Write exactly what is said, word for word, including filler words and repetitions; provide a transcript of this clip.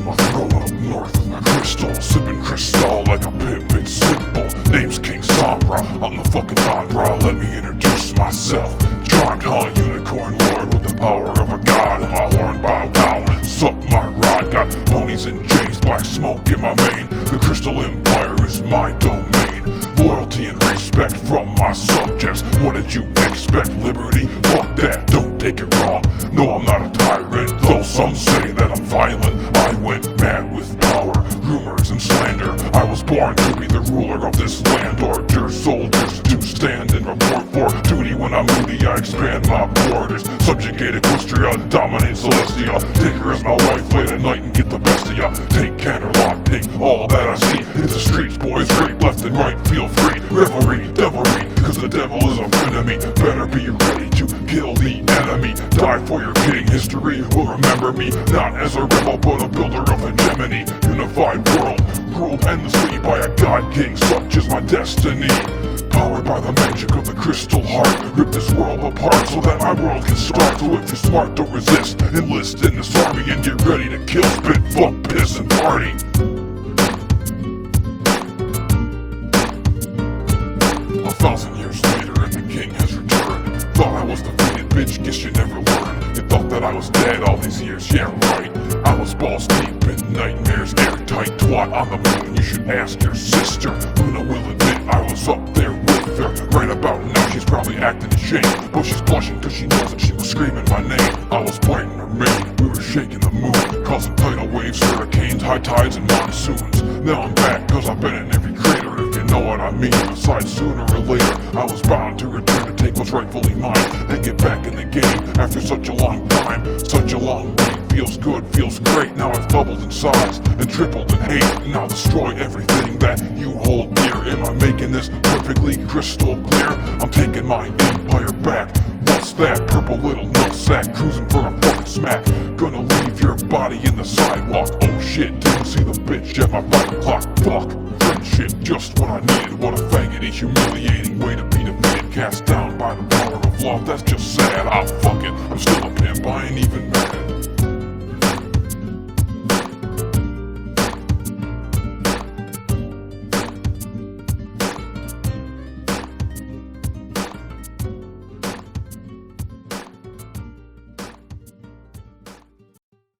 on my throne up north with my crystal, sipping crystal like a pimp, it's simple. Name's King Sombra, I'm the fucking Tundra. Let me introduce myself. Charmed High Unicorn Lord with the power of a god, and my horn bow down and suck my rod. Got ponies and chains, black smoke in my vein. The Crystal Empire is my domain. Loyalty and respect from my subjects. What did you expect? Liberty? Fuck that, don't take it wrong. No, I'm not a tyrant, though some say that I'm violent. I went mad with power, rumors and slander. I was born to be the ruler of this land. Orders, soldiers to stand and report for duty. When I'm moody, I expand my borders. Subjugate Equestria, dominate Celestia. Take her as my wife late at night and get the best of ya. Take Canterlot, take all that I see. Hit the streets, boys, rape left and right, feel free. Revelry, devilry, cause the devil is a friend of me. Better be ready to kill the enemy. Die for your king, history will remember me. Not as a rebel, but a builder of hegemony. Unified world, ruled endlessly by a god king, such is my destiny. Powered by the magic of the crystal heart, rip this world apart so that my world can start. So if you're smart, don't resist, enlist in this army and get ready to kill, spit, fuck, piss, and party. A thousand years later and the king has returned. Thought I was defeated, bitch, guess you never learned. You thought that I was dead all these years, yeah right. I was balls deep in nightmares, airtight twat on the moon. You should ask your sister. Luna will admit I was up there with her. Right about now she's probably acting ashamed, but she's blushing cause she knows that she was screaming my name. I was biting her mane, we were shaking the moon, causing tidal waves, hurricanes, high tides, and monsoons. Now I'm back cause I've been in every crater, if you know what I mean. Besides, sooner or later I was bound to return to take what's rightfully mine and get back in the game after such a long time. Such a long wait, feels good, feels great. Now I've doubled in size and tripled in hate. Now destroy everything that you hold dear. Am I making this perfectly crystal clear? I'm taking my empire back. What's that? Purple little nutsack cruising for a fucking smack. Gonna leave your body in the sidewalk. Oh shit, didn't see the bitch at my bike clock. Fuck, friendship, just what I needed. What a faggoty, humiliating way to be defeated. Cast down by the power of love, that's just sad. Ah fuck it, I'm still a pimp, I ain't even mad.